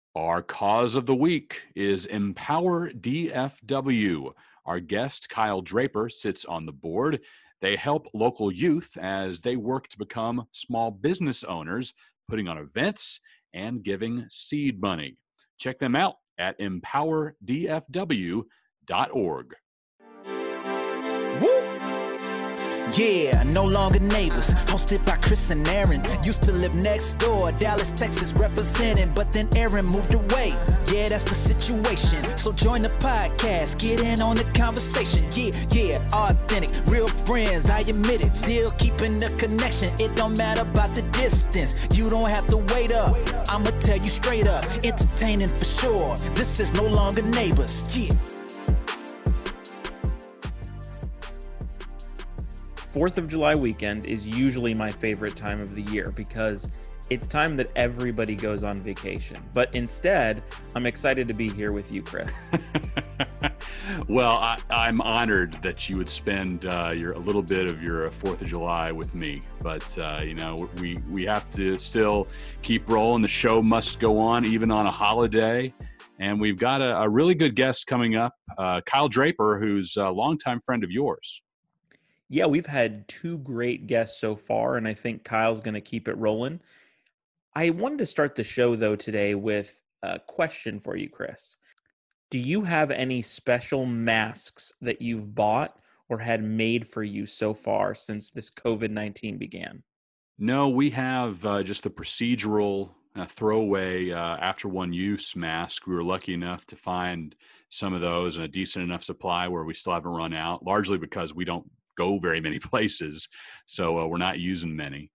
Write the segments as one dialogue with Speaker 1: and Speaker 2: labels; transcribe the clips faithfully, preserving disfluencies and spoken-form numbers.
Speaker 1: Our cause of the week is Empower D F W. Our guest, Kyle Draper, sits on the board. They help local youth as they work to become small business owners, putting on events and giving seed money. Check them out at empower d f w dot org.
Speaker 2: Woo! Yeah, no longer neighbors. Hosted by Chris and Aaron. Used to live next door, Dallas, Texas representing, but then Aaron moved away. Yeah, that's the situation. So join the podcast, get in on the conversation. Yeah, yeah, authentic, real friends, I admit it. Still keeping the connection. It don't matter about the distance. You don't have to wait up. I'ma tell you straight up, entertaining for sure. This is no longer neighbors. Yeah.
Speaker 3: Fourth of July weekend is usually my favorite time of the year because it's time that everybody goes on vacation. But instead, I'm excited to be here with you, Chris.
Speaker 1: Well, I, I'm honored that you would spend uh, your a little bit of your Fourth of July with me. But uh, you know, we we have to still keep rolling. The show must go on even on a holiday. And we've got a, a really good guest coming up, uh, Kyle Draper, who's a longtime friend of yours.
Speaker 3: Yeah, we've had two great guests so far, and I think Kyle's going to keep it rolling. I wanted to start the show, though, today with a question for you, Chris. Do you have any special masks that you've bought or had made for you so far since this covid nineteen began?
Speaker 1: No, we have uh, just the procedural uh, throwaway uh, after one use mask. We were lucky enough to find some of those in a decent enough supply where we still haven't run out, largely because we don't go very many places, so uh, we're not using many.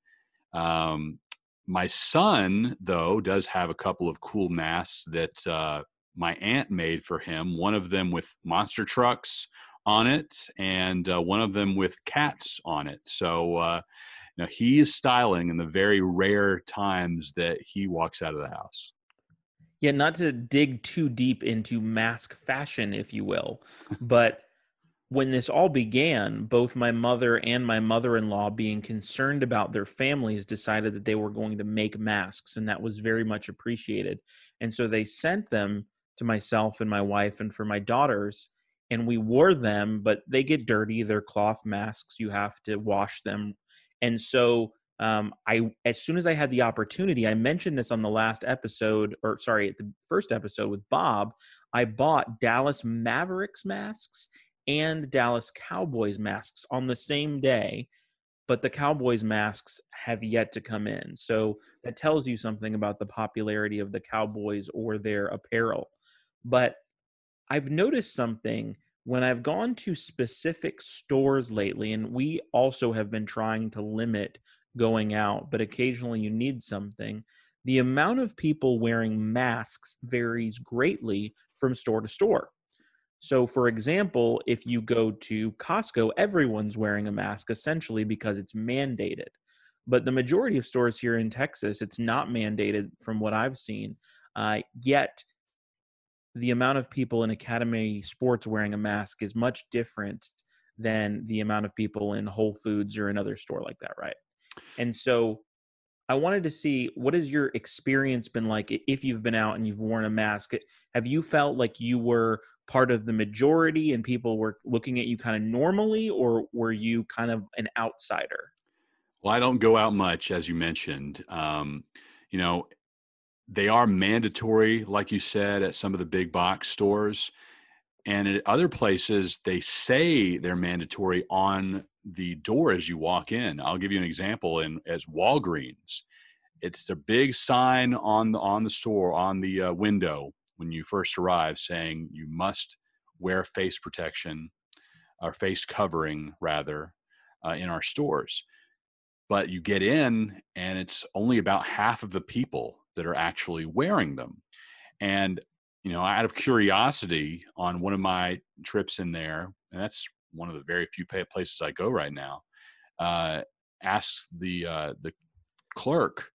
Speaker 1: Um, my son, though, does have a couple of cool masks that uh, my aunt made for him, one of them with monster trucks on it and uh, one of them with cats on it. So uh, you know, he is styling in the very rare times that he walks out of the house.
Speaker 3: Yeah, not to dig too deep into mask fashion, if you will, but when this all began, both my mother and my mother-in-law, being concerned about their families, decided that they were going to make masks, and that was very much appreciated. And so they sent them to myself and my wife and for my daughters, and we wore them, but they get dirty. They're cloth masks. You have to wash them. And so um, I, as soon as I had the opportunity, I mentioned this on the last episode, or sorry, at the first episode with Bob, I bought Dallas Mavericks masks and Dallas Cowboys masks on the same day, but the Cowboys masks have yet to come in. So that tells you something about the popularity of the Cowboys or their apparel. But I've noticed something when I've gone to specific stores lately, and we also have been trying to limit going out, but occasionally you need something. The amount of people wearing masks varies greatly from store to store. So, for example, if you go to Costco, everyone's wearing a mask essentially because it's mandated. But the majority of stores here in Texas, it's not mandated from what I've seen. Uh, yet, the amount of people in Academy Sports wearing a mask is much different than the amount of people in Whole Foods or another store like that, right? And so I wanted to see, what has your experience been like if you've been out and you've worn a mask? Have you felt like you were part of the majority and people were looking at you kind of normally, or were you kind of an outsider?
Speaker 1: Well, I don't go out much, as you mentioned. Um, you know, they are mandatory, like you said, at some of the big box stores. And at other places, they say they're mandatory on the door as you walk in. I'll give you an example. In as Walgreens, it's a big sign on the on the store, on the uh, window when you first arrive, saying you must wear face protection or face covering, rather, uh, in our stores. But you get in, and it's only about half of the people that are actually wearing them. And you know, out of curiosity, on one of my trips in there, and that's one of the very few places I go right now, uh, asked the uh, the clerk,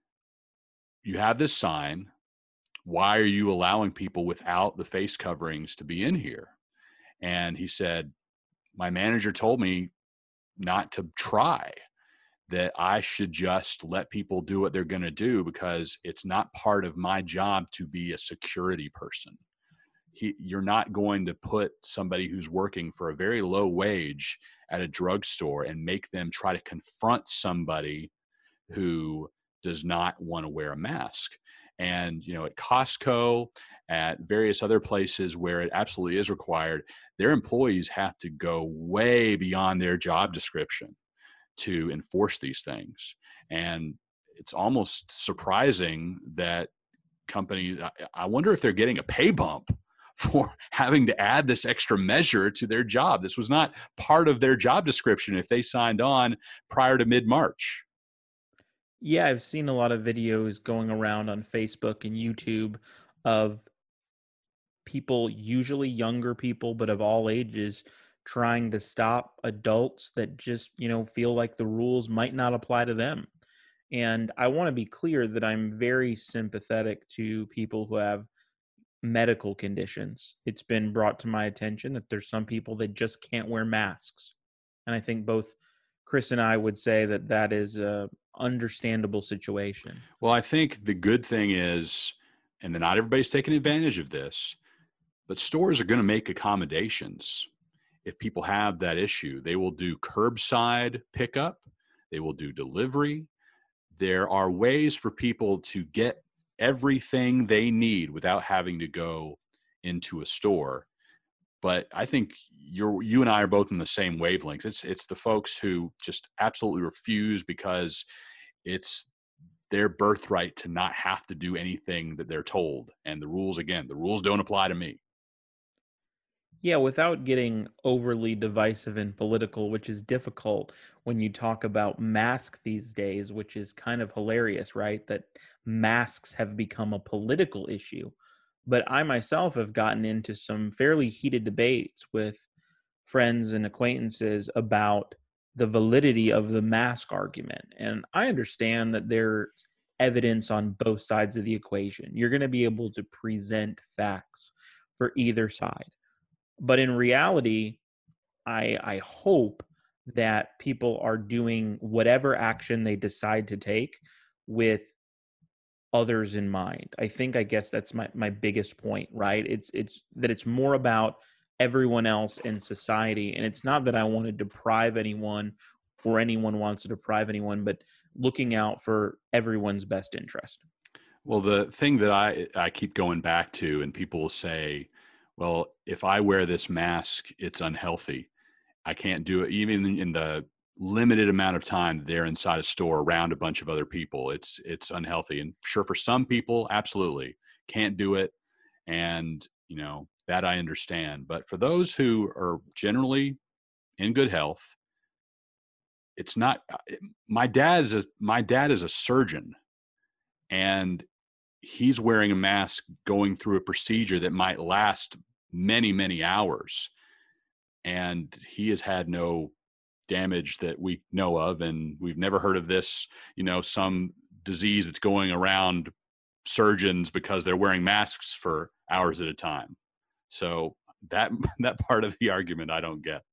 Speaker 1: "You have this sign. Why are you allowing people without the face coverings to be in here?" And he said, "My manager told me not to try." that I should just let people do what they're going to do because it's not part of my job to be a security person. He, you're not going to put somebody who's working for a very low wage at a drugstore and make them try to confront somebody who does not want to wear a mask. And, you know, at Costco, at various other places where it absolutely is required, their employees have to go way beyond their job description to enforce these things. And it's almost surprising that companies, I, I wonder if they're getting a pay bump for having to add this extra measure to their job. This was not part of their job description if they signed on prior to mid-March.
Speaker 3: Yeah, I've seen a lot of videos going around on Facebook and YouTube of people, usually younger people, but of all ages, trying to stop adults that just, you know, feel like the rules might not apply to them. And I want to be clear that I'm very sympathetic to people who have medical conditions. It's been brought to my attention that there's some people that just can't wear masks. And I think both Chris and I would say that that is a understandable situation.
Speaker 1: Well, I think the good thing is, and then not everybody's taking advantage of this, but stores are going to make accommodations. If people have that issue, they will do curbside pickup. They will do delivery. There are ways for people to get everything they need without having to go into a store. But I think you're, you and I are both in the same wavelengths. It's, it's the folks who just absolutely refuse because it's their birthright to not have to do anything that they're told. And the rules, again, the rules don't apply to me.
Speaker 3: Yeah, without getting overly divisive and political, which is difficult when you talk about masks these days, which is kind of hilarious, right? That masks have become a political issue. But I myself have gotten into some fairly heated debates with friends and acquaintances about the validity of the mask argument. And I understand that there's evidence on both sides of the equation. You're going to be able to present facts for either side. But in reality, I, I hope that people are doing whatever action they decide to take with others in mind. I think, I guess that's my, my biggest point, right? It's, it's that it's more about everyone else in society. And it's not that I want to deprive anyone or anyone wants to deprive anyone, but looking out for everyone's best interest.
Speaker 1: Well, the thing that I, I keep going back to, and people will say, well, if I wear this mask, it's unhealthy. I can't do it even in the limited amount of time they're inside a store around a bunch of other people. It's, it's unhealthy. And sure, for some people, absolutely can't do it. And, you know, that I understand. But for those who are generally in good health, it's not, my dad is a, my dad is a surgeon, and he's wearing a mask going through a procedure that might last many, many hours. And he has had no damage that we know of. And we've never heard of this, you know, some disease that's going around surgeons because they're wearing masks for hours at a time. So that, that part of the argument I don't get.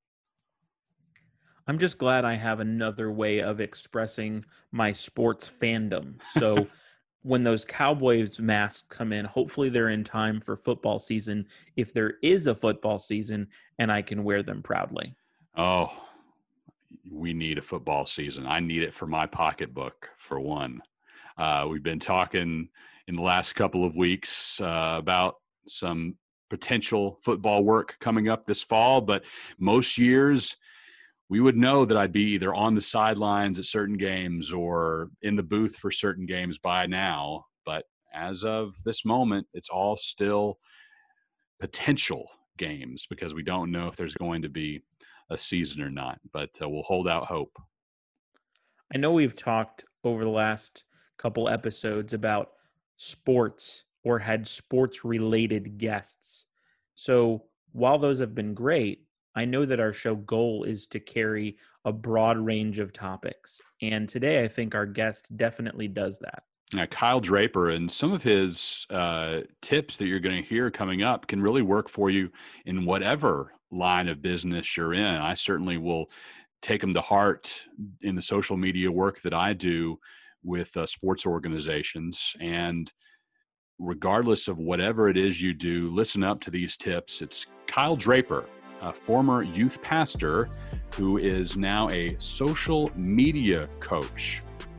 Speaker 3: I'm just glad I have another way of expressing my sports fandom. So when those Cowboys masks come in, hopefully they're in time for football season, if there is a football season, and I can wear them proudly.
Speaker 1: Oh, we need a football season. I need it for my pocketbook, for one. Uh, we've been talking in the last couple of weeks uh, about some potential football work coming up this fall, but most years we would know that I'd be either on the sidelines at certain games or in the booth for certain games by now. But as of this moment, it's all still potential games because we don't know if there's going to be a season or not, but uh, we'll hold out hope.
Speaker 3: I know we've talked over the last couple episodes about sports or had sports related guests. So while those have been great, I know that our show goal is to carry a broad range of topics. And today I think our guest definitely does that.
Speaker 1: Now, Kyle Draper, and some of his uh, tips that you're going to hear coming up can really work for you in whatever line of business you're in. I certainly will take them to heart in the social media work that I do with uh, sports organizations. And regardless of whatever it is you do, listen up to these tips. It's Kyle Draper, a former youth pastor who is now a social media coach.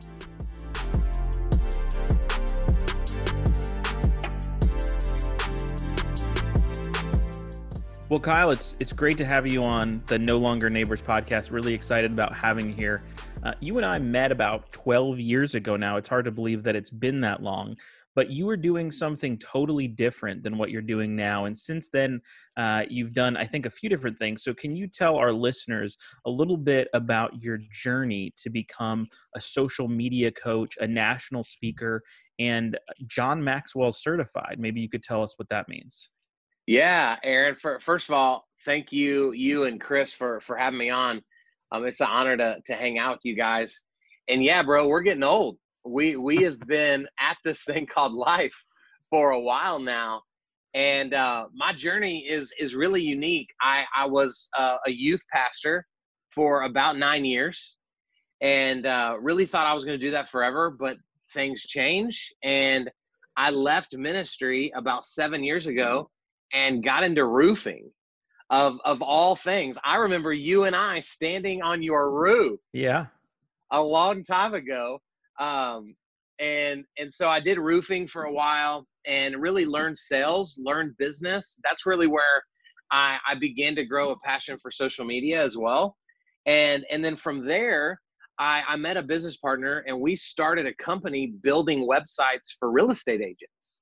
Speaker 3: Well, Kyle, it's it's great to have you on the No Longer Neighbors podcast. Really excited about having you here. Uh, you and I met about twelve years ago now. It's hard to believe that it's been that long, but you were doing something totally different than what you're doing now. And since then, uh, you've done, I think, a few different things. So can you tell our listeners a little bit about your journey to become a social media coach, a national speaker, and John Maxwell certified? Maybe you could tell us what that means.
Speaker 4: Yeah, Aaron, for, first of all, thank you, you and Chris for, for having me on. Um, it's an honor to, to hang out with you guys. And yeah, bro, we're getting old. We, we have been at this thing called life for a while now. And uh, my journey is, is really unique. I, I was uh, a youth pastor for about nine years and uh, really thought I was going to do that forever, but things change. And I left ministry about seven years ago and got into roofing of, of all things. I remember you and I standing on your roof
Speaker 3: Yeah,
Speaker 4: a long time ago. Um, and, and so I did roofing for a while and really learned sales, learned business. That's really where I, I began to grow a passion for social media as well. And, and then from there, I, I met a business partner and we started a company building websites for real estate agents.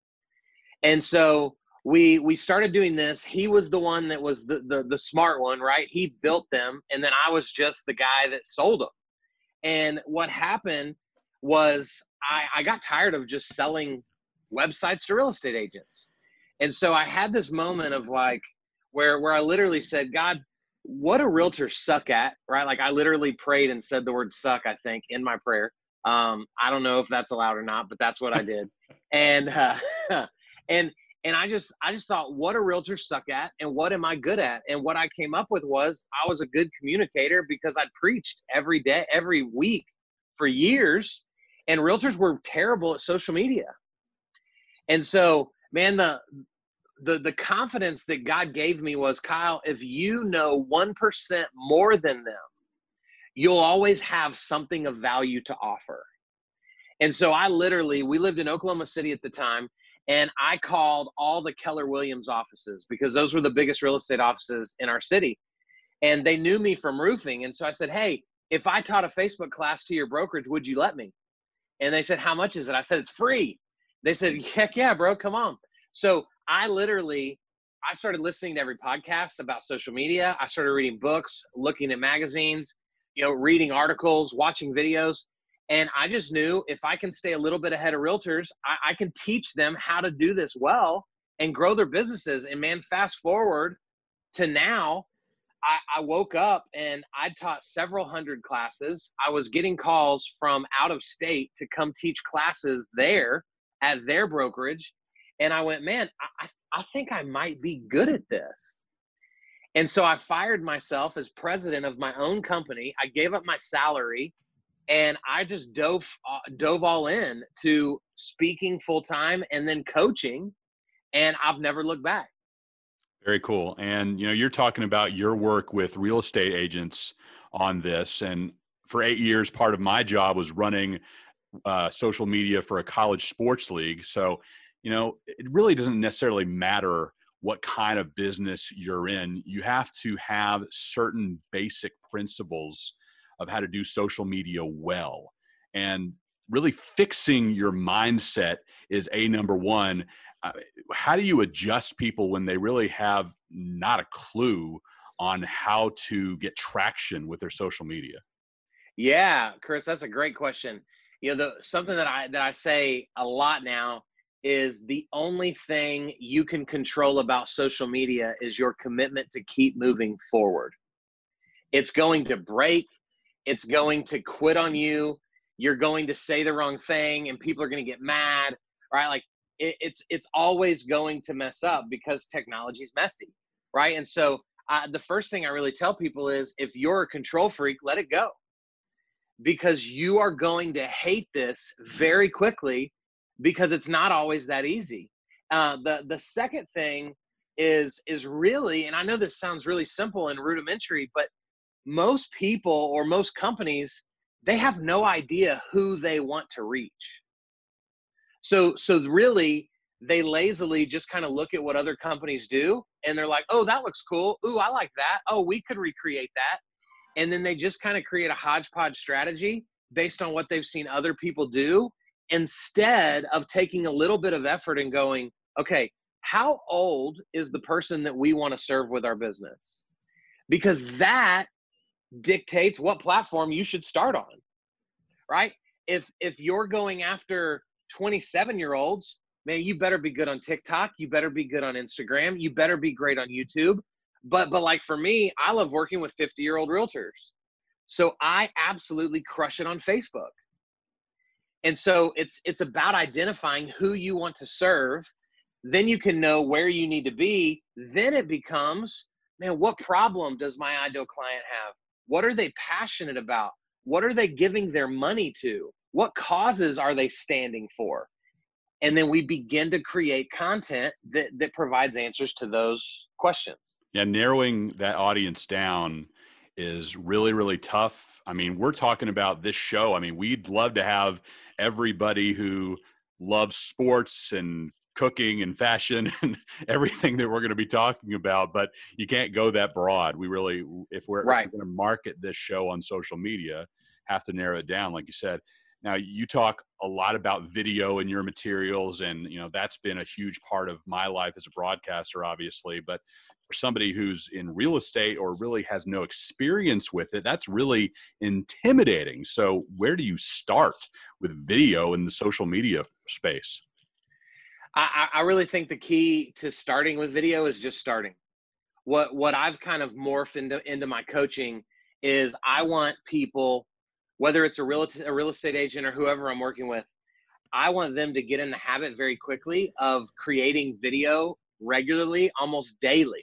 Speaker 4: And so we we started doing this. He was the one that was the, the the smart one, right? He built them, and then I was just the guy that sold them. And what happened was I, I got tired of just selling websites to real estate agents. And so I had this moment of like where where I literally said, God, what do realtors suck at, right? Like I literally prayed and said the word suck, I think, in my prayer. Um, I don't know if that's allowed or not, but that's what I did. And uh, and And I just, I just thought, what do realtors suck at and what am I good at? And what I came up with was I was a good communicator because I'd preached every day, every week for years, and realtors were terrible at social media. And so, man, the, the, the confidence that God gave me was, Kyle, if you know one percent more than them, you'll always have something of value to offer. And so I literally, we lived in Oklahoma City at the time, and I called all the Keller Williams offices because those were the biggest real estate offices in our city. And they knew me from roofing. And so I said, hey, if I taught a Facebook class to your brokerage, would you let me? And they said, how much is it? I said, it's free. They said, heck yeah, bro, come on. So I literally, I started listening to every podcast about social media. I started reading books, looking at magazines, you know, reading articles, watching videos. And I just knew if I can stay a little bit ahead of realtors, I, I can teach them how to do this well and grow their businesses. And man, fast forward to now, I, I woke up and I taught several hundred classes. I was getting calls from out of state to come teach classes there at their brokerage. And I went, man, I, I think I might be good at this. And so I fired myself as president of my own company. I gave up my salary. And I just dove uh, dove all in to speaking full time and then coaching, and I've never looked back.
Speaker 1: Very cool. And you know, you're talking about your work with real estate agents on this. And for eight years, part of my job was running uh, social media for a college sports league. So, you know, it really doesn't necessarily matter what kind of business you're in. You have to have certain basic principles of how to do social media well. And really fixing your mindset is a number one. Uh, how do you adjust people when they really have not a clue on how to get traction with their social media?
Speaker 4: Yeah, Chris, that's a great question. You know, the, something that I that I say a lot now is the only thing you can control about social media is your commitment to keep moving forward. It's going to break. It's going to quit on you. You're going to say the wrong thing and people are going to get mad, right? Like it, it's, it's always going to mess up because technology is messy, right? And so uh, the first thing I really tell people is, if you're a control freak, let it go, because you are going to hate this very quickly, because it's not always that easy. Uh, the the second thing is is really, and I know this sounds really simple and rudimentary, but most people or most companies, they have no idea who they want to reach. So so really, they lazily just kind of look at what other companies do, and they're like, oh, that looks cool. Ooh, I like that. Oh, we could recreate that. And then they just kind of create a hodgepodge strategy based on what they've seen other people do, instead of taking a little bit of effort and going, okay, how old is the person that we want to serve with our business? Because that dictates what platform you should start on, right? If if you're going after twenty-seven year olds, man, you better be good on TikTok. You better be good on Instagram. You better be great on YouTube. But but like for me, I love working with fifty year old realtors. So I absolutely crush it on Facebook. And so it's it's about identifying who you want to serve. Then you can know where you need to be. Then it becomes, man, what problem does my ideal client have? What are they passionate about? What are they giving their money to? What causes are they standing for? And then we begin to create content that, that provides answers to those questions.
Speaker 1: Yeah, narrowing that audience down is really, really tough. I mean, we're talking about this show. I mean, we'd love to have everybody who loves sports and cooking and fashion and everything that we're going to be talking about, but you can't go that broad. We really, if we're,
Speaker 4: right.
Speaker 1: if we're going to market this show on social media, have to narrow it down, like you said. Now, you talk a lot about video in your materials, and, you know, that's been a huge part of my life as a broadcaster, obviously. But for somebody who's in real estate or really has no experience with it, that's really intimidating. So where do you start with video in the social media space?
Speaker 4: I, I really think the key to starting with video is just starting. What what I've kind of morphed into, into my coaching is, I want people, whether it's a real, a real estate agent or whoever I'm working with, I want them to get in the habit very quickly of creating video regularly, almost daily.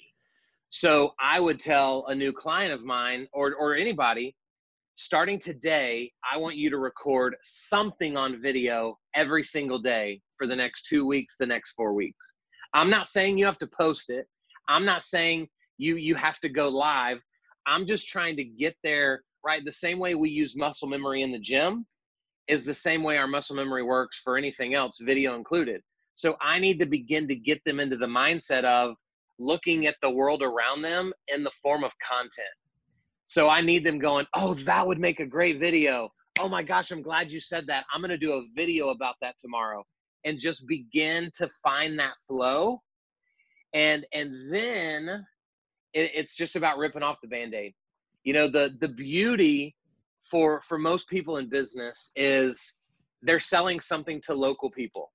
Speaker 4: So I would tell a new client of mine, or or anybody, starting today, I want you to record something on video every single day for the next two weeks, the next four weeks. I'm not saying you have to post it. I'm not saying you you have to go live. I'm just trying to get there, right? The same way we use muscle memory in the gym is the same way our muscle memory works for anything else, video included. So I need to begin to get them into the mindset of looking at the world around them in the form of content. So I need them going, oh, that would make a great video. Oh my gosh, I'm glad you said that. I'm going to do a video about that tomorrow. And just begin to find that flow. And and then it, it's just about ripping off the Band-Aid. You know, the the beauty for for most people in business is they're selling something to local people.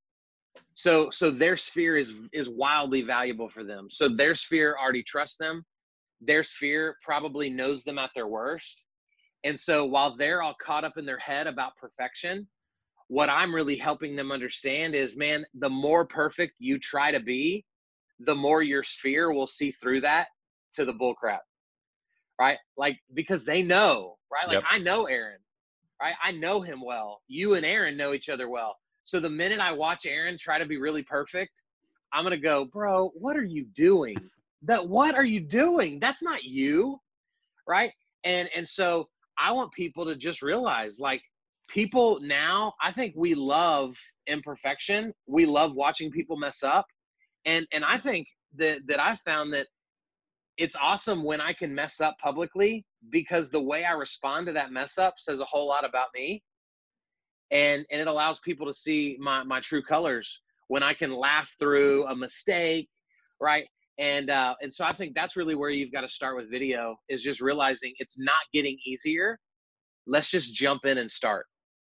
Speaker 4: So so their sphere is is wildly valuable for them. So their sphere already trusts them. Their sphere probably knows them at their worst. And so while they're all caught up in their head about perfection, what I'm really helping them understand is, man, the more perfect you try to be, the more your sphere will see through that to the bullcrap, right? Like, because they know, right? Like, yep. I know Aaron, right? I know him well. You and Aaron know each other well. So the minute I watch Aaron try to be really perfect, I'm going to go, bro, what are you doing? That what are you doing? That's not you, right? And and so I want people to just realize, like, people now, I think we love imperfection. We love watching people mess up. And and I think that that I found that it's awesome when I can mess up publicly, because the way I respond to that mess up says a whole lot about me. And and it allows people to see my my true colors when I can laugh through a mistake, right? And uh, and so I think that's really where you've got to start with video, is just realizing it's not getting easier. Let's just jump in and start.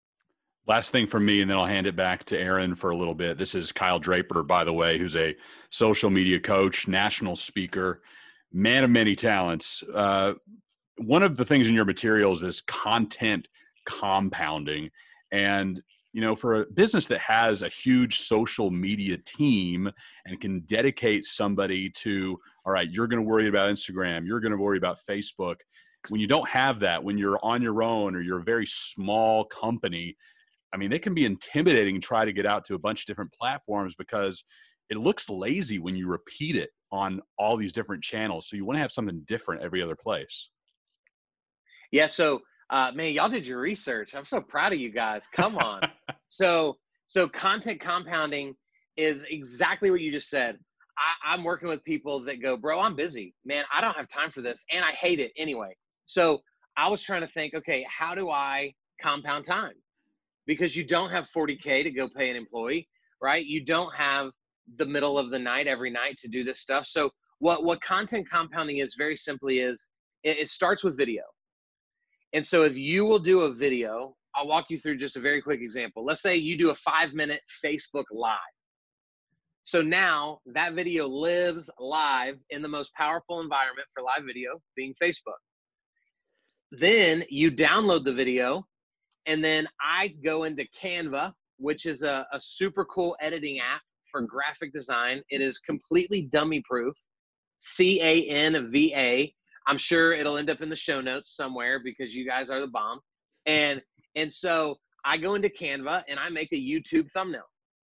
Speaker 1: Last thing from me, and then I'll hand it back to Aaron for a little bit. This is Kyle Draper, by the way, who's a social media coach, national speaker, man of many talents. Uh, one of the things in your materials is content compounding. And you know, for a business that has a huge social media team and can dedicate somebody to, all right, you're going to worry about Instagram, you're going to worry about Facebook. When you don't have that, when you're on your own or you're a very small company, I mean, they can be intimidating and try to get out to a bunch of different platforms because it looks lazy when you repeat it on all these different channels. So you want to have something different every other place.
Speaker 4: Yeah. So, uh, man, y'all did your research. I'm so proud of you guys. Come on. so, so content compounding is exactly what you just said. I, I'm working with people that go, bro, I'm busy, man. I don't have time for this. And I hate it anyway. So I was trying to think, okay, how do I compound time? Because you don't have forty K to go pay an employee, right? You don't have the middle of the night every night to do this stuff. So what, what content compounding is very simply is it, it starts with video. And so if you will do a video, I'll walk you through just a very quick example. Let's say you do a five minute Facebook Live. So now that video lives live in the most powerful environment for live video, being Facebook. Then you download the video, and then I go into Canva, which is a, a super cool editing app for graphic design. It is completely dummy proof, C A N V A. I'm sure it'll end up in the show notes somewhere because you guys are the bomb. And, and so I go into Canva and I make a YouTube thumbnail.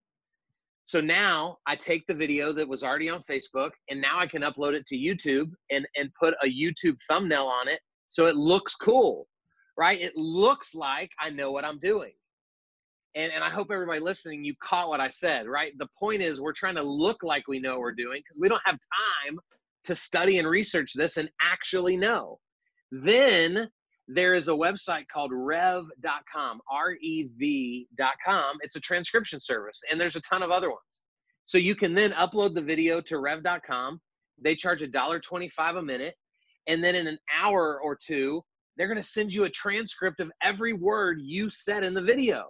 Speaker 4: So now I take the video that was already on Facebook and now I can upload it to YouTube and, and put a YouTube thumbnail on it so it looks cool, right? It looks like I know what I'm doing. And, and I hope everybody listening, you caught what I said, right? The point is we're trying to look like we know what we're doing because we don't have time to study and research this and actually know. Then there is a website called rev dot com, R E V dot com. It's a transcription service, and there's a ton of other ones. So you can then upload the video to rev dot com. They charge one dollar twenty-five a minute, and then in an hour or two, they're going to send you a transcript of every word you said in the video.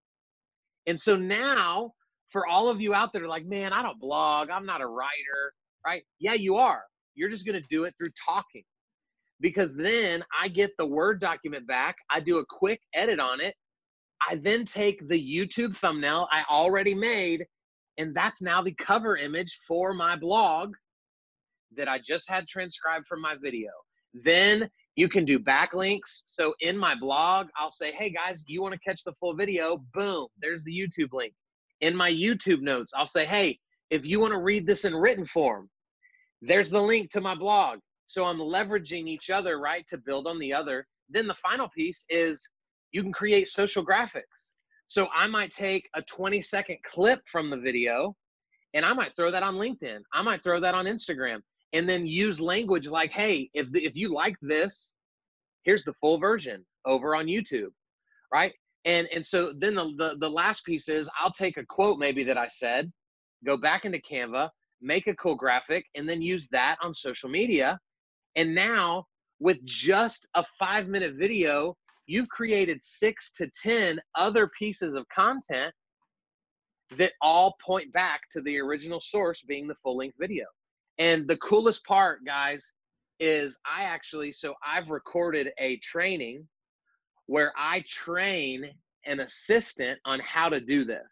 Speaker 4: And so now, for all of you out there like, man, I don't blog, I'm not a writer, right? Yeah, you are. You're just going to do it through talking. Because then I get the Word document back. I do a quick edit on it. I then take the YouTube thumbnail I already made, and that's now the cover image for my blog that I just had transcribed from my video. Then you can do backlinks. So in my blog, I'll say, hey guys, you want to catch the full video? Boom, there's the YouTube link. In my YouTube notes, I'll say, hey, if you want to read this in written form, there's the link to my blog. So I'm leveraging each other, right, to build on the other. Then the final piece is you can create social graphics. So I might take a twenty second clip from the video and I might throw that on LinkedIn. I might throw that on Instagram and then use language like, hey, if, the, if you like this, here's the full version over on YouTube, right? And, and so then the, the, the last piece is I'll take a quote maybe that I said, go back into Canva, make a cool graphic, and then use that on social media. And now with just a five minute video, you've created six to ten other pieces of content that all point back to the original source being the full length video. And the coolest part, guys, is I actually, so I've recorded a training where I train an assistant on how to do this.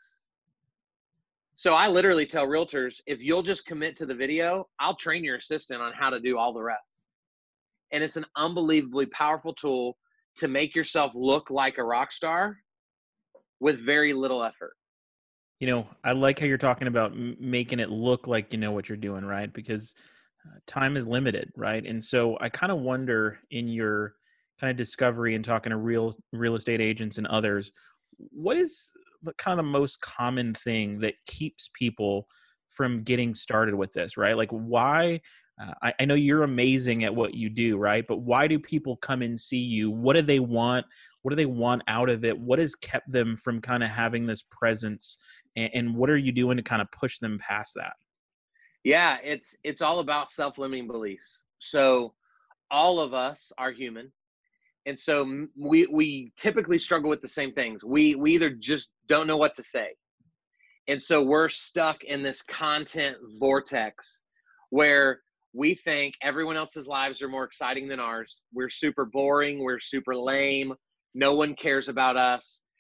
Speaker 4: So I literally tell realtors, if you'll just commit to the video, I'll train your assistant on how to do all the rest. And it's an unbelievably powerful tool to make yourself look like a rock star with very little effort.
Speaker 3: You know, I like how you're talking about m- making it look like you know what you're doing, right? Because uh, time is limited, right? And so I kind of wonder in your kind of discovery and talking to real real estate agents and others, what is the kind of the most common thing that keeps people from getting started with this, right? Like why, uh, I, I know you're amazing at what you do, right? But why do people come and see you? What do they want? What do they want out of it? What has kept them from kind of having this presence? And, and what are you doing to kind of push them past that?
Speaker 4: Yeah, it's it's all about self-limiting beliefs. So all of us are human. And so we we typically struggle with the same things. We we either just don't know what to say. And so we're stuck in this content vortex where we think everyone else's lives are more exciting than ours. We're super boring. We're super lame. No one cares about us,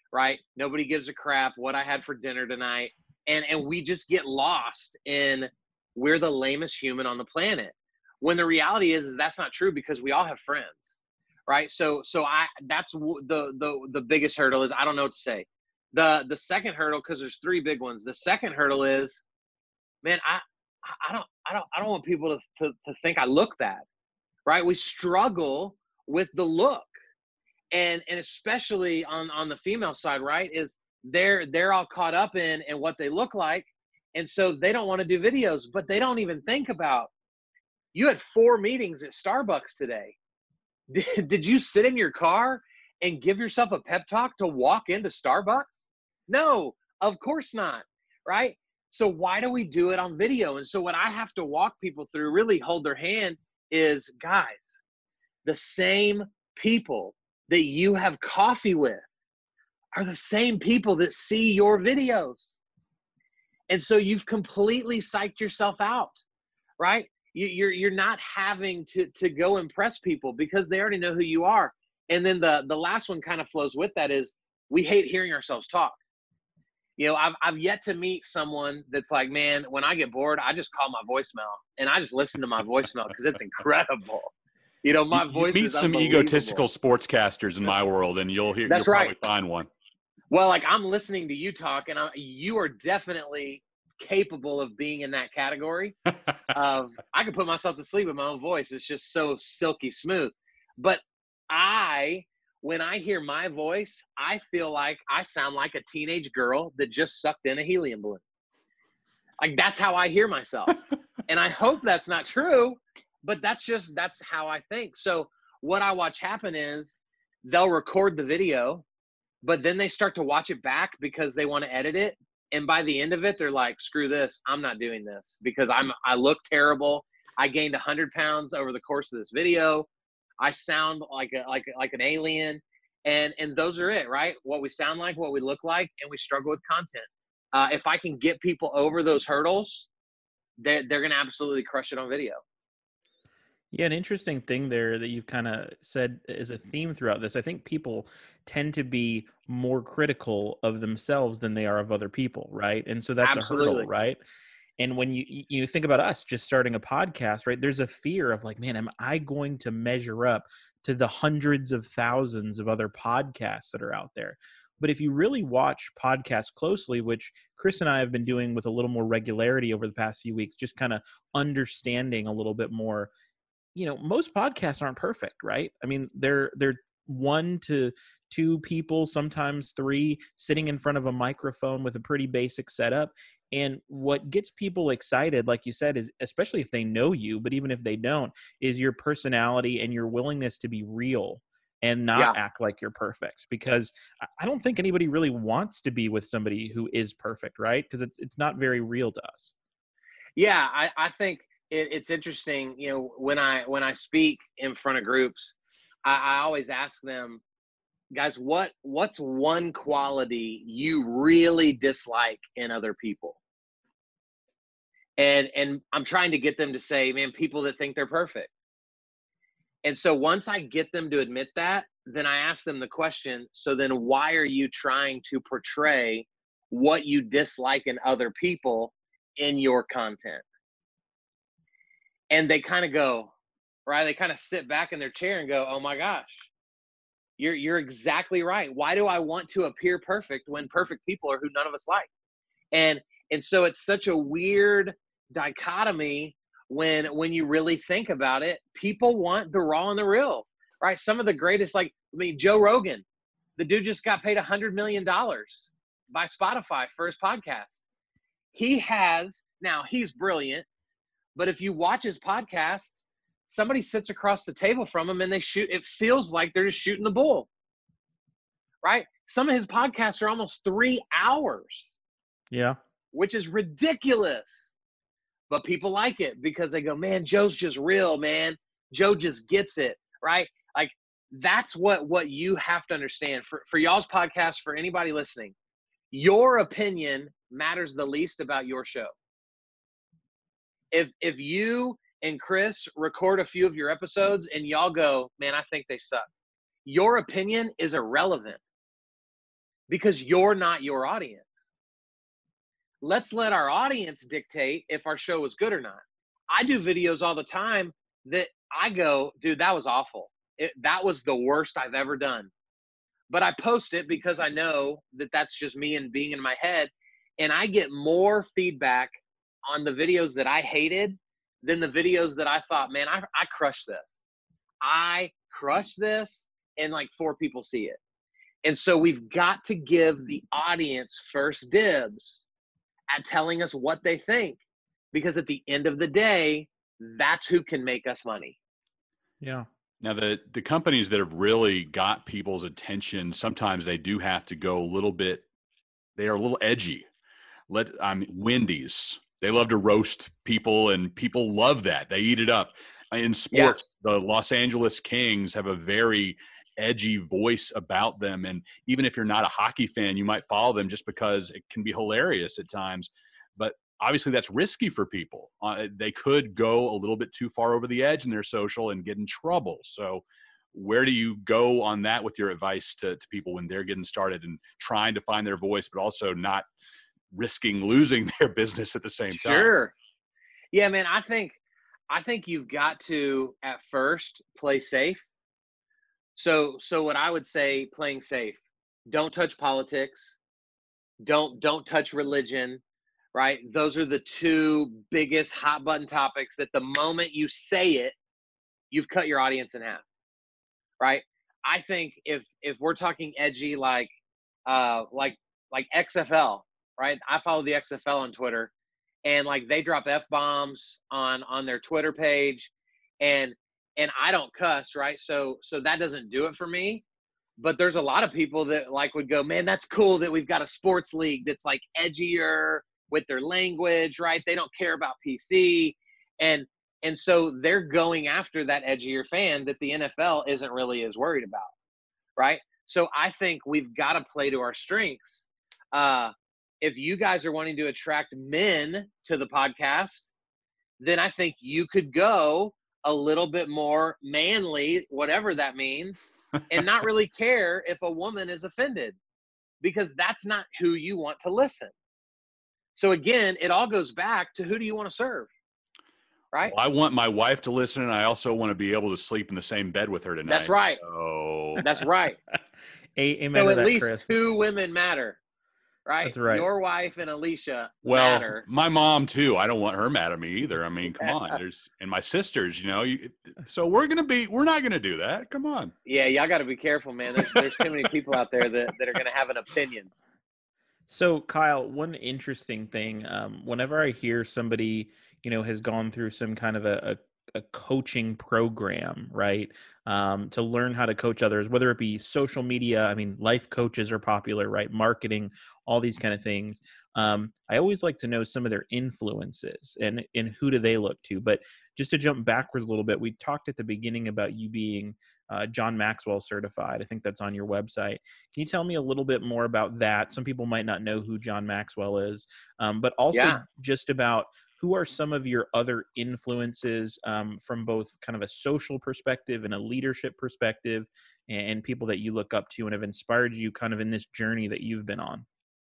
Speaker 4: right? Nobody gives a crap what I had for dinner tonight. And, and we just get lost in we're the lamest human on the planet. When the reality is, is that's not true because we all have friends, right? So, so I, that's the, the, the biggest hurdle is I don't know what to say. The, the second hurdle, cause there's three big ones. The second hurdle is, man, I, I don't, I don't, I don't want people to, to, to think I look bad, right? We struggle with the look. And, and especially on, on the female side, right, is they're, they're all caught up in, in what they look like. And so they don't want to do videos, but they don't even think about, you had four meetings at Starbucks today. Did, did you sit in your car and give yourself a pep talk to walk into Starbucks? No, of course not, right? So why do we do it on video? And so what I have to walk people through, really hold their hand, is, guys, the same people that you have coffee with are the same people that see your videos. And so you've completely psyched yourself out, right? You, you're you're not having to, to go impress people because they already know who you are. And then the, the last one kind of flows with that is we hate hearing ourselves talk. You know, I've, I've yet to meet someone that's like, man, when I get bored, I just call my voicemail and I just listen to my voicemail because it's incredible. You know, my
Speaker 1: you,
Speaker 4: voice
Speaker 1: you meet
Speaker 4: is
Speaker 1: some egotistical sportscasters in my world, and you'll hear.
Speaker 4: That's
Speaker 1: you'll
Speaker 4: right.
Speaker 1: probably find one.
Speaker 4: Well, like I'm listening to you talk, and I, you are definitely capable of being in that category. of I can put myself to sleep with my own voice. It's just so silky smooth. But I, when I hear my voice, I feel like I sound like a teenage girl that just sucked in a helium balloon. Like that's how I hear myself, and I hope that's not true. But that's just, that's how I think. So what I watch happen is they'll record the video, but then they start to watch it back because they want to edit it. And by the end of it, they're like, screw this. I'm not doing this because I'm, I look terrible. I gained a hundred pounds over the course of this video. I sound like a, like, like an alien. And, and those are it, right? What we sound like, what we look like, and we struggle with content. Uh, if I can get people over those hurdles, they're, they're going to absolutely crush it on video.
Speaker 3: Yeah, an interesting thing there that you've kind of said is a theme throughout this. I think people tend to be more critical of themselves than they are of other people, right? And so that's
Speaker 4: Absolutely.
Speaker 3: a hurdle, right? And when you you think about us just starting a podcast, right? There's a fear of like, man, am I going to measure up to the hundreds of thousands of other podcasts that are out there? But if you really watch podcasts closely, which Chris and I have been doing with a little more regularity over the past few weeks, just kind of understanding a little bit more, you know, most podcasts aren't perfect, right? I mean, they're they're one to two people, sometimes three, sitting in front of a microphone with a pretty basic setup. And what gets people excited, like you said, is especially if they know you, but even if they don't, is your personality and your willingness to be real and not
Speaker 4: Yeah.
Speaker 3: act like you're perfect. Because I don't think anybody really wants to be with somebody who is perfect, right? Because it's it's not very real to us.
Speaker 4: Yeah, I, I think it, it's interesting. You know, when I when I speak in front of groups, I, I always ask them, guys, what what's one quality you really dislike in other people? And and I'm trying to get them to say, man, people that think they're perfect. And so once I get them to admit that, then I ask them the question, so then why are you trying to portray what you dislike in other people in your content? And they kind of go, right? They kind of sit back in their chair and go, oh my gosh, you're you're exactly right. Why do I want to appear perfect when perfect people are who none of us like? And and so it's such a weird dichotomy when when you really think about it. People want the raw and the real, right? Some of the greatest, like, I mean, Joe Rogan, the dude just got paid a hundred million dollars by Spotify for his podcast. He has, now he's brilliant, but if you watch his podcast, somebody sits across the table from him and they shoot, it feels like they're just shooting the bull, right? Some of his podcasts are almost three hours.
Speaker 3: Yeah.
Speaker 4: Which is ridiculous. But people like it because they go, man, Joe's just real, man. Joe just gets it, right? Like, that's what, what you have to understand. For, for y'all's podcast, for anybody listening, your opinion matters the least about your show. If if you and Chris record a few of your episodes and y'all go, man, I think they suck, your opinion is irrelevant because you're not your audience. Let's let our audience dictate if our show is good or not. I do videos all the time that I go, dude, that was awful. It, that was the worst I've ever done. But I post it because I know that that's just me and being in my head. And I get more feedback on the videos that I hated than the videos that I thought, man, I, I crushed this. I crushed this, and like four people see it. And so we've got to give the audience first dibs at telling us what they think, because at the end of the day, that's who can make us money.
Speaker 3: Yeah.
Speaker 1: Now, the, the companies that have really got people's attention, sometimes they do have to go a little bit, they are a little edgy. Let I mean, Wendy's, they love to roast people, and people love that. They eat it up. In sports, yeah. The Los Angeles Kings have a very edgy voice about them. And even if you're not a hockey fan, you might follow them just because it can be hilarious at times. But obviously that's risky for people. Uh, they could go a little bit too far over the edge in their social and get in trouble. So where do you go on that with your advice to, to people when they're getting started and trying to find their voice, but also not risking losing their business at the same time?
Speaker 4: Sure. Yeah, man, I think, I think you've got to, at first, play safe. So, so what I would say, playing safe, don't touch politics. Don't, don't touch religion, right? Those are the two biggest hot button topics that the moment you say it, you've cut your audience in half, right? I think if, if we're talking edgy, like, uh, like, like X F L, right? I follow the X F L on Twitter, and like they drop F-bombs on, on their Twitter page, and, and I don't cuss, right? So, so that doesn't do it for me. But there's a lot of people that like would go, man, that's cool that we've got a sports league that's like edgier with their language, right? They don't care about P C. And, and so they're going after that edgier fan that the N F L isn't really as worried about, right? So I think we've got to play to our strengths. Uh, if you guys are wanting to attract men to the podcast, then I think you could go a little bit more manly, whatever that means, and not really care if a woman is offended, because that's not who you want to listen. So again, it all goes back to, who do you want to serve? Right?
Speaker 1: Well, I want my wife to listen, and I also want to be able to sleep in the same bed with her tonight.
Speaker 4: That's right.
Speaker 1: So.
Speaker 4: That's right.
Speaker 3: Amen
Speaker 4: so
Speaker 3: to
Speaker 4: at
Speaker 3: that,
Speaker 4: least
Speaker 3: Chris.
Speaker 4: two women matter. Right?
Speaker 3: That's right.
Speaker 4: Your wife and Alicia
Speaker 1: well,
Speaker 4: matter.
Speaker 1: My mom too. I don't want her mad at me either. I mean, come on. There's and my sisters, you know. You, so we're gonna be. We're not gonna do that. Come on.
Speaker 4: Yeah, y'all got to be careful, man. There's there's too many people out there that, that are gonna have an opinion.
Speaker 3: So, Kyle, one interesting thing. Um, whenever I hear somebody, you know, has gone through some kind of a, a, a coaching program, right, um, to learn how to coach others, whether it be social media. I mean, life coaches are popular, right? Marketing, all these kind of things. Um, I always like to know some of their influences and, and who do they look to. But just to jump backwards a little bit, we talked at the beginning about you being uh, John Maxwell certified. I think that's on your website. Can you tell me a little bit more about that? Some people might not know who John Maxwell is, um, but also
Speaker 4: yeah.
Speaker 3: just about who are some of your other influences um, from both kind of a social perspective and a leadership perspective, and, and people that you look up to and have inspired you kind of in this journey that you've been on?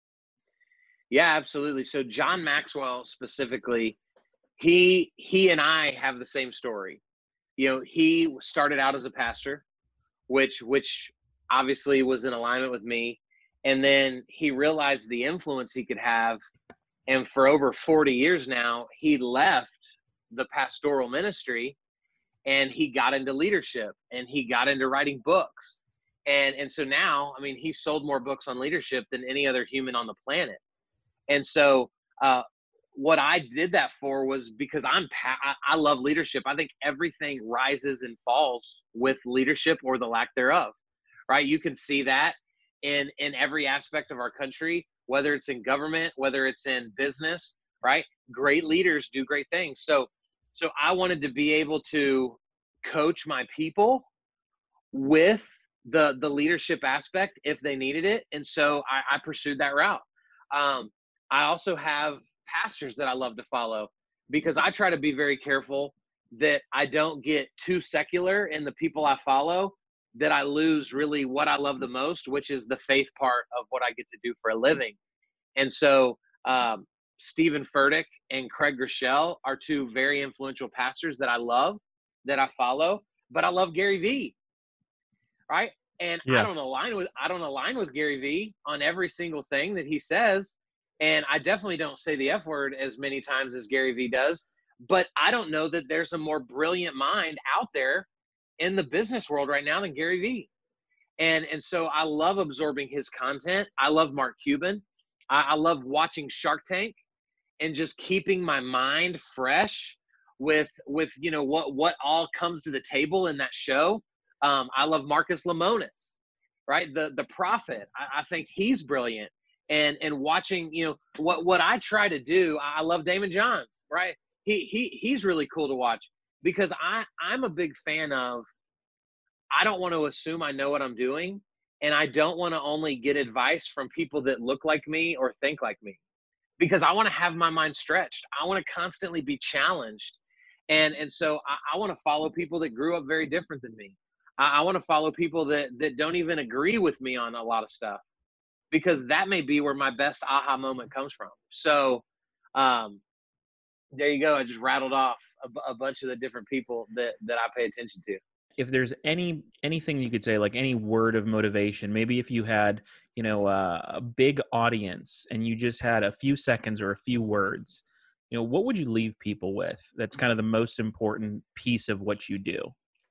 Speaker 4: Yeah, absolutely. So John Maxwell specifically, he he and I have the same story. You know, he started out as a pastor, which which obviously was in alignment with me. And then he realized the influence he could have. And for over forty years now, he left the pastoral ministry and he got into leadership and he got into writing books. And, and so now, I mean, he sold more books on leadership than any other human on the planet. And so uh, what I did that for was because I'm, pa- I, I love leadership. I think everything rises and falls with leadership or the lack thereof, right? You can see that in, in every aspect of our country, whether it's in government, whether it's in business, right? Great leaders do great things. So, so I wanted to be able to coach my people with the, the leadership aspect if they needed it. And so I, I pursued that route. Um, I also have pastors that I love to follow because I try to be very careful that I don't get too secular in the people I follow, that I lose really what I love the most, which is the faith part of what I get to do for a living. And so um, Stephen Furtick and Craig Groeschel are two very influential pastors that I love, that I follow, but I love Gary Vee, right? And
Speaker 3: Yeah.
Speaker 4: I don't align with I don't align with Gary Vee on every single thing that he says, and I definitely don't say the F word as many times as Gary Vee does. But I don't know that there's a more brilliant mind out there in the business world right now than Gary Vee. And and so I love absorbing his content. I love Mark Cuban. I, I love watching Shark Tank and just keeping my mind fresh with with you know what what all comes to the table in that show. Um, I love Marcus Lemonis, right? The the prophet. I, I think he's brilliant. And and watching, you know, what what I try to do. I love Damon Johns, right? He he he's really cool to watch because I I'm a big fan of. I don't want to assume I know what I'm doing, and I don't want to only get advice from people that look like me or think like me, because I want to have my mind stretched. I want to constantly be challenged, and and so I, I want to follow people that grew up very different than me. I, I want to follow people that that don't even agree with me on a lot of stuff, because that may be where my best aha moment comes from. So um, there you go. I just rattled off a, a bunch of the different people that that I pay attention to.
Speaker 3: If there's any anything you could say, like any word of motivation, maybe if you had, you know, uh, a big audience and you just had a few seconds or a few words, you know, what would you leave people with? That's kind of the most important piece of what you do.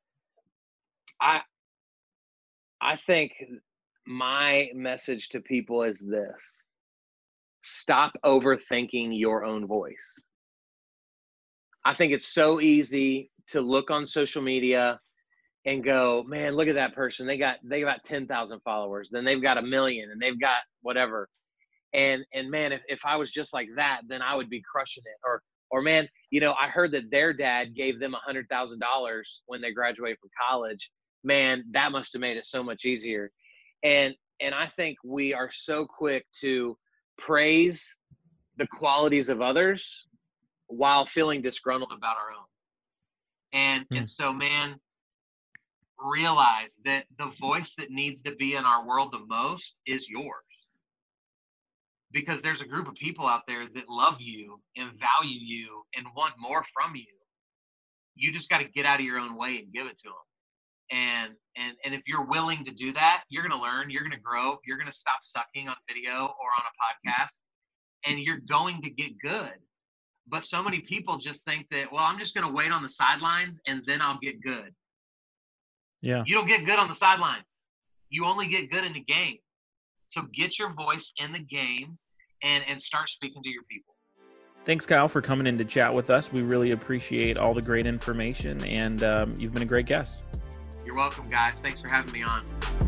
Speaker 4: I I think my message to people is this: stop overthinking your own voice. I think it's so easy to look on social media and go, man, look at that person. They got they got ten thousand followers. Then they've got a million, and they've got whatever. And and man, if, if I was just like that, then I would be crushing it. Or or man, you know, I heard that their dad gave them a hundred thousand dollars when they graduated from college. Man, that must have made it so much easier. And and I think we are so quick to praise the qualities of others while feeling disgruntled about our own. And
Speaker 3: Hmm.
Speaker 4: and so, man, realize that the voice that needs to be in our world the most is yours. Because there's a group of people out there that love you and value you and want more from you. You just got to get out of your own way and give it to them. And and and if you're willing to do that, you're going to learn, you're going to grow, you're going to stop sucking on video or on a podcast, and you're going to get good. But so many people just think that, well, I'm just going to wait on the sidelines and then I'll get good.
Speaker 3: Yeah.
Speaker 4: You don't get good on the sidelines. You only get good in the game. So get your voice in the game and, and start speaking to your people.
Speaker 3: Thanks, Kyle, for coming in to chat with us. We really appreciate all the great information, and um, you've been a great guest.
Speaker 4: You're welcome, guys. Thanks for having me on.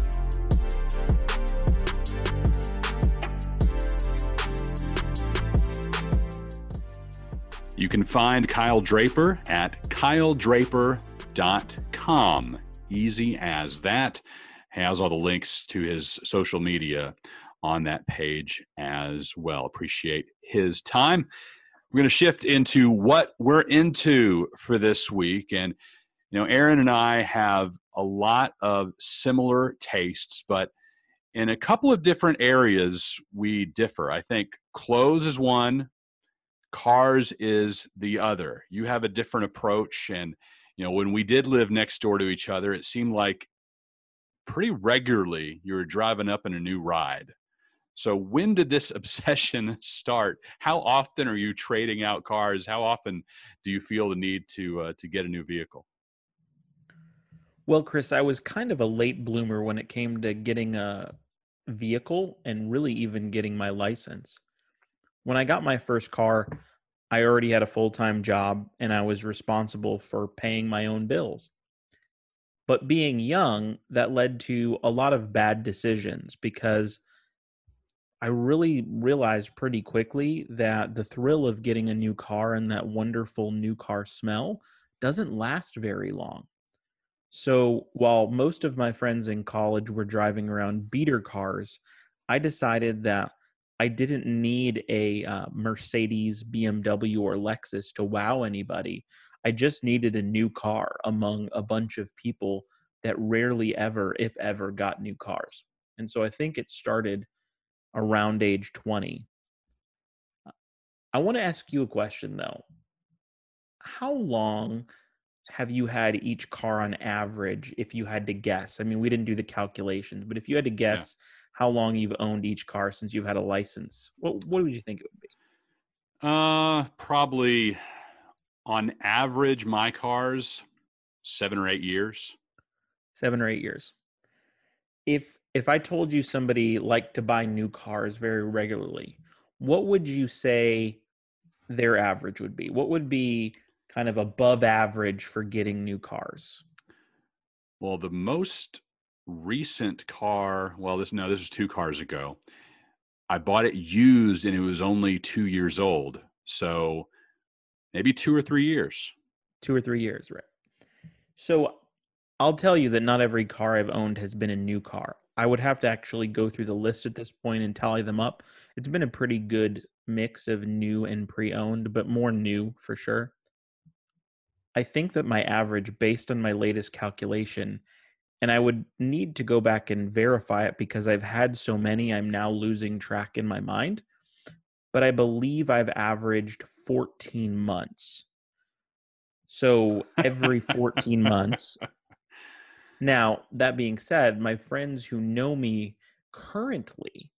Speaker 1: You can find Kyle Draper at kyle draper dot com. Easy as that. Has all the links to his social media on that page as well. Appreciate his time. We're going to shift into what we're into for this week. And, you know, Aaron and I have a lot of similar tastes, but in a couple of different areas, we differ. I think clothes is one, cars is the other. You have a different approach. And, you know, when we did live next door to each other, it seemed like pretty regularly you were driving up in a new ride. So when did this obsession start? How often are you trading out cars? How often do you feel the need to uh, to get a new vehicle?
Speaker 3: Well, Chris, I was kind of a late bloomer when it came to getting a vehicle and really even getting my license. When I got my first car, I already had a full-time job and I was responsible for paying my own bills. But being young, that led to a lot of bad decisions because I really realized pretty quickly that the thrill of getting a new car and that wonderful new car smell doesn't last very long. So while most of my friends in college were driving around beater cars, I decided that I didn't need a uh, Mercedes, B M W, or Lexus to wow anybody. I just needed a new car among a bunch of people that rarely ever, if ever, got new cars. And so I think it started around age twenty. I want to ask you a question though. How long have you had each car on average, if you had to guess? I mean, we didn't do the calculations, but if you had to
Speaker 1: Yeah.
Speaker 3: guess how long you've owned each car since you've had a license, what what would you think it would be?
Speaker 1: Uh, probably on average, my cars, seven or eight years.
Speaker 3: Seven or eight years. If if I told you somebody liked to buy new cars very regularly, what would you say their average would be? What would be kind of above average for getting new cars?
Speaker 1: Well, the most recent car, well, this, no, this was two cars ago. I bought it used and it was only two years old. So maybe two or three years.
Speaker 3: Two or three years, right? So I'll tell you that not every car I've owned has been a new car. I would have to actually go through the list at this point and tally them up. It's been a pretty good mix of new and pre-owned, but more new for sure. I think that my average, based on my latest calculation, and I would need to go back and verify it because I've had so many, I'm now losing track in my mind. But I believe I've averaged fourteen months. So every fourteen months. Now, that being said, my friends who know me currently,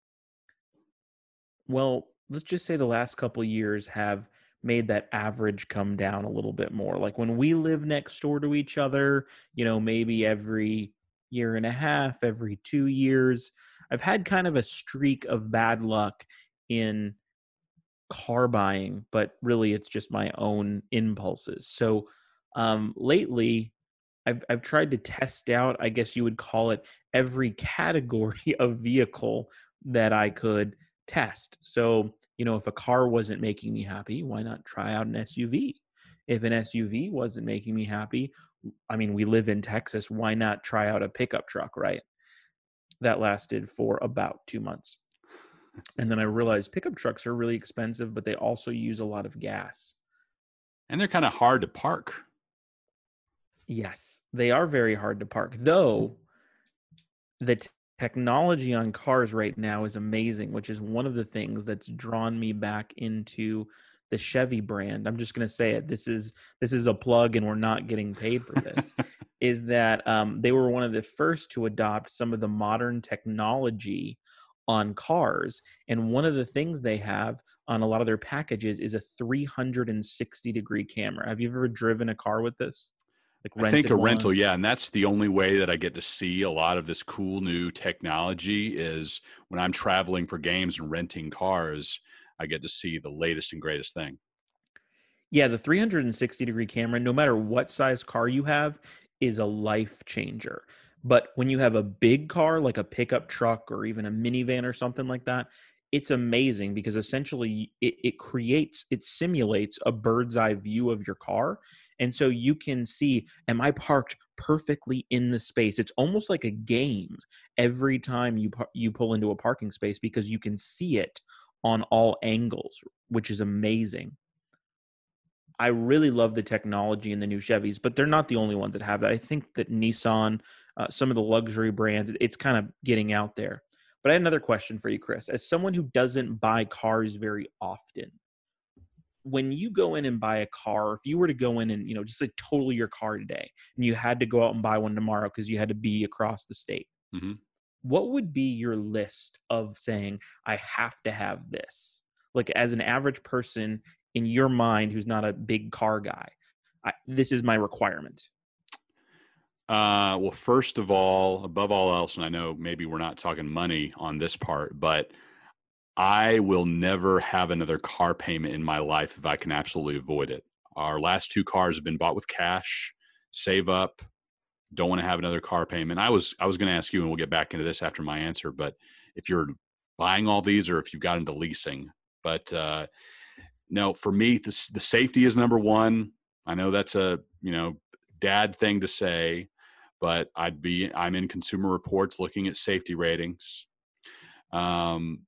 Speaker 3: well, let's just say the last couple years have made that average come down a little bit more. Like when we live next door to each other, you know, maybe every year and a half, every two years, I've had kind of a streak of bad luck in car buying, but really it's just my own impulses. So um, lately, I've I've tried to test out, I guess you would call it, every category of vehicle that I could test. So, you know, if a car wasn't making me happy, why not try out an S U V? If an S U V wasn't making me happy, I mean, we live in Texas, why not try out a pickup truck, right? That lasted for about two months. And then I realized pickup trucks are really expensive, but they also use a lot of gas.
Speaker 1: And they're kind of hard to park.
Speaker 3: Yes, they are very hard to park, though the t- technology on cars right now is amazing, which is one of the things that's drawn me back into the Chevy brand. I'm just going to say it. This is this is a plug and we're not getting paid for this. Is that um, they were one of the first to adopt some of the modern technology on cars. And one of the things they have on a lot of their packages is a three hundred sixty degree camera. Have you ever driven a car with this? Like
Speaker 1: I think
Speaker 3: rented
Speaker 1: a
Speaker 3: one?
Speaker 1: rental, yeah. And that's the only way that I get to see a lot of this cool new technology is when I'm traveling for games and renting cars, I get to see the latest and greatest thing.
Speaker 3: Yeah, the three hundred sixty degree camera, no matter what size car you have, is a life changer. But when you have a big car, like a pickup truck or even a minivan or something like that, it's amazing because essentially it, it creates, it simulates a bird's eye view of your car. And so you can see, am I parked perfectly in the space? It's almost like a game every time you par- you pull into a parking space because you can see it on all angles, which is amazing. I really love the technology in the new Chevys, but they're not the only ones that have that. I think that Nissan, uh, some of the luxury brands, it's kind of getting out there. But I had another question for you, Chris. As someone who doesn't buy cars very often, when you go in and buy a car, if you were to go in and, you know, just like totally your car today, and you had to go out and buy one tomorrow because you had to be across the state,
Speaker 1: Mm-hmm.
Speaker 3: what would be your list of saying, I have to have this? Like as an average person in your mind who's not a big car guy, I, this is my requirement.
Speaker 1: Uh, well, first of all, above all else, and I know maybe we're not talking money on this part, but I will never have another car payment in my life if I can absolutely avoid it. Our last two cars have been bought with cash, save up, don't want to have another car payment. I was I was going to ask you, and we'll get back into this after my answer, but if you're buying all these or if you've got into leasing. But uh, no, for me, the, the safety is number one. I know that's a, you know, dad thing to say, but I'd be, I'm in Consumer Reports looking at safety ratings. Um,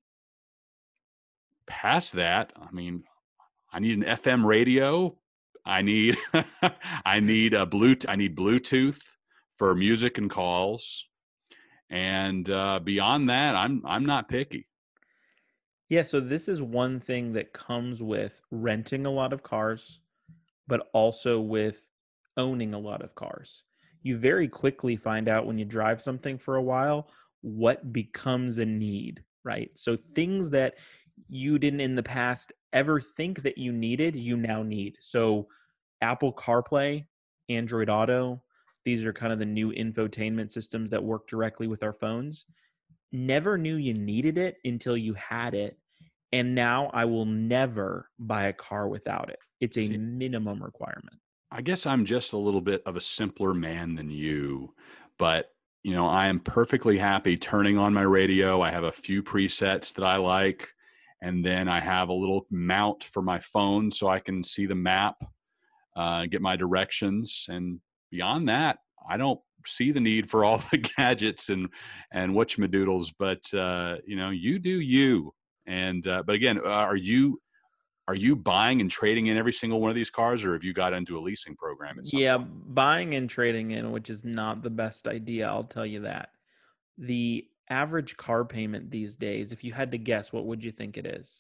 Speaker 1: past that, I mean, I need an F M radio. I need, I need a Bluetooth. I need Bluetooth for music and calls. And uh, beyond that, I'm I'm not picky.
Speaker 3: Yeah, so this is one thing that comes with renting a lot of cars, but also with owning a lot of cars. You very quickly find out when you drive something for a while what becomes a need, right? So things that you didn't in the past ever think that you needed, you now need. So Apple CarPlay, Android Auto, these are kind of the new infotainment systems that work directly with our phones. Never knew you needed it until you had it. And now I will never buy a car without it. It's a
Speaker 1: See,
Speaker 3: minimum requirement.
Speaker 1: I guess I'm just a little bit of a simpler man than you, but you know, I am perfectly happy turning on my radio. I have a few presets that I like, and then I have a little mount for my phone so I can see the map, uh, get my directions, and beyond that, I don't see the need for all the gadgets and and whatchamadoodles. But uh, you know, you do you. And uh, but again, uh, are you are you buying and trading in every single one of these cars, or have you got into a leasing program at some
Speaker 3: Yeah,
Speaker 1: point?
Speaker 3: buying and trading in, which is not the best idea, I'll tell you that. The average car payment these days, if you had to guess, what would you think it is?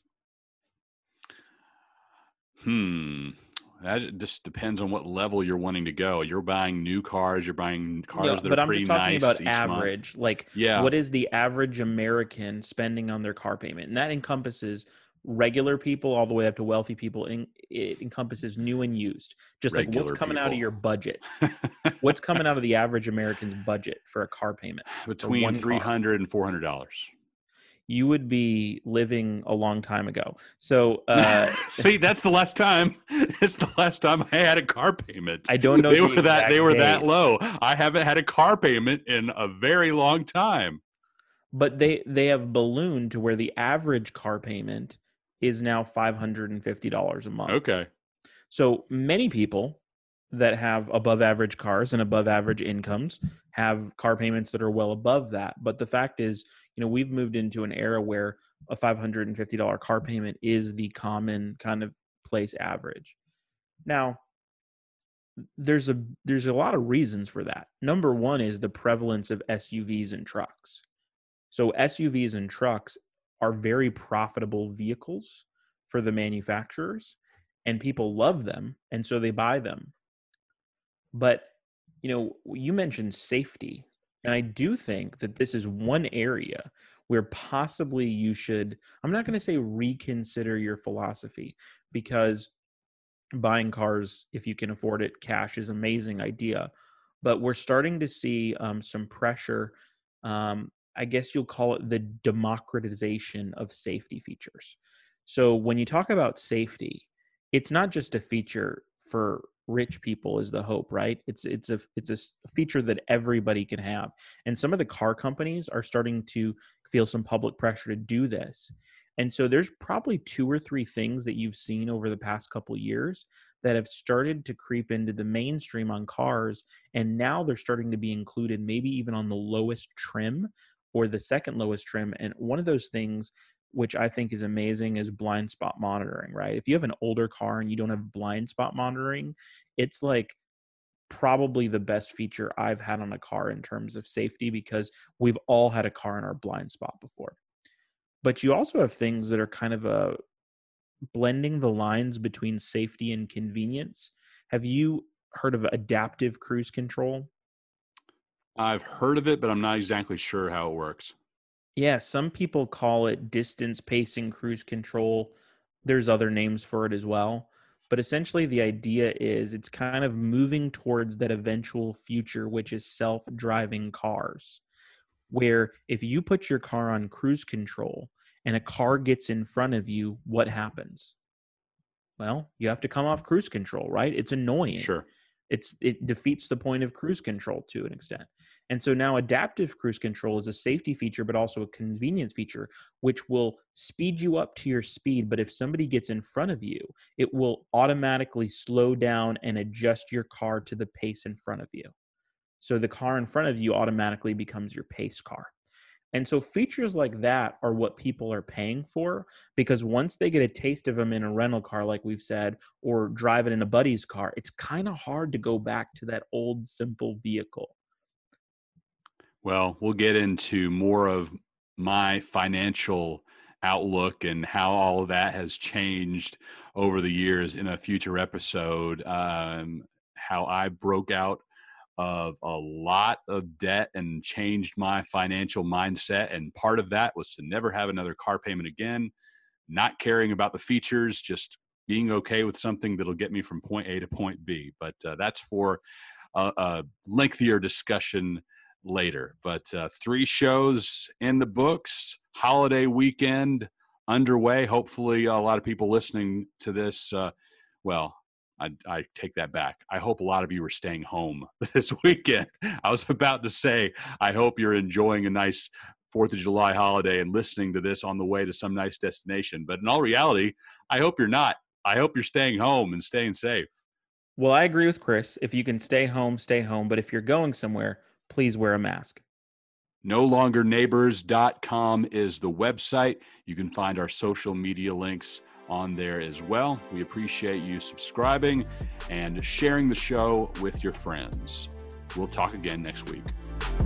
Speaker 1: Hmm. That just depends on what level you're wanting to go. You're buying new cars. You're buying
Speaker 3: Yeah,
Speaker 1: cars that are
Speaker 3: but I'm
Speaker 1: pretty
Speaker 3: just talking
Speaker 1: nice
Speaker 3: about
Speaker 1: each month.
Speaker 3: average. Like,
Speaker 1: Yeah,
Speaker 3: what is the average American spending on their car payment? And that encompasses regular people all the way up to wealthy people. In, it encompasses new and used. Just like what's
Speaker 1: regular
Speaker 3: coming out of
Speaker 1: people.
Speaker 3: your budget? What's coming out of the average American's budget for a car payment for
Speaker 1: Between
Speaker 3: one
Speaker 1: three
Speaker 3: car?
Speaker 1: hundred and four hundred dollars.
Speaker 3: You would be living a long time ago. So, uh,
Speaker 1: See, that's the last time. It's the last time I had a car payment.
Speaker 3: I don't know
Speaker 1: They
Speaker 3: the
Speaker 1: were that they
Speaker 3: exact
Speaker 1: were
Speaker 3: date,
Speaker 1: that low. I haven't had a car payment in a very long time.
Speaker 3: but they they have ballooned to where the average car payment is now five hundred fifty dollars a month.
Speaker 1: Okay.
Speaker 3: So many people that have above average cars and above average incomes have car payments that are well above that. But the fact is, you know, we've moved into an era where a five hundred fifty dollars car payment is the common kind of place average. Now, there's a there's a lot of reasons for that. Number one is the prevalence of S U Vs and trucks. So S U Vs and trucks are very profitable vehicles for the manufacturers, and people love them, and so they buy them. But, you know, you mentioned safety, and I do think that this is one area where possibly you should, I'm not going to say reconsider your philosophy, because buying cars, if you can afford it, cash is an amazing idea. But we're starting to see um, some pressure. Um, I guess you'll call it the democratization of safety features. So when you talk about safety, it's not just a feature for rich people is the hope, right? It's it's a it's a s- feature that everybody can have. And some of the car companies are starting to feel some public pressure to do this. And so there's probably two or three things that you've seen over the past couple years that have started to creep into the mainstream on cars, and now they're starting to be included maybe even on the lowest trim or the second lowest trim. And one of those things which I think is amazing is blind spot monitoring, right? If you have an older car and you don't have blind spot monitoring, it's like probably the best feature I've had on a car in terms of safety, because we've all had a car in our blind spot before. But you also have things that are kind of a blending the lines between safety and convenience. Have you heard of adaptive cruise control?
Speaker 1: I've heard of it, but I'm not exactly sure how it works.
Speaker 3: Yeah, some people call it distance pacing cruise control. There's other names for it as well. But essentially, the idea is it's kind of moving towards that eventual future, which is self driving cars, where if you put your car on cruise control and a car gets in front of you, what happens? Well, you have to come off cruise control, right? It's annoying.
Speaker 1: Sure.
Speaker 3: It's it defeats the point of cruise control to an extent. And so now adaptive cruise control is a safety feature, but also a convenience feature, which will speed you up to your speed. But if somebody gets in front of you, it will automatically slow down and adjust your car to the pace in front of you. So the car in front of you automatically becomes your pace car. And so features like that are what people are paying for, because once they get a taste of them in a rental car, like we've said, or drive it in a buddy's car, it's kind of hard to go back to that old simple vehicle.
Speaker 1: Well, we'll get into more of my financial outlook and how all of that has changed over the years in a future episode. Um, how I broke out of a lot of debt and changed my financial mindset. And part of that was to never have another car payment again, not caring about the features, just being okay with something that'll get me from point A to point B. But uh, that's for a, a lengthier discussion later. But uh, three shows in the books, holiday weekend underway. Hopefully a lot of people listening to this, uh, well, I, I take that back. I hope a lot of you are staying home this weekend. I was about to say, I hope you're enjoying a nice fourth of July holiday and listening to this on the way to some nice destination. But in all reality, I hope you're not. I hope you're staying home and staying safe.
Speaker 3: Well, I agree with Chris. If you can stay home, stay home. But if you're going somewhere, please wear a mask.
Speaker 1: no longer neighbors dot com is the website. You can find our social media links on there as well. We appreciate you subscribing and sharing the show with your friends. We'll talk again next week.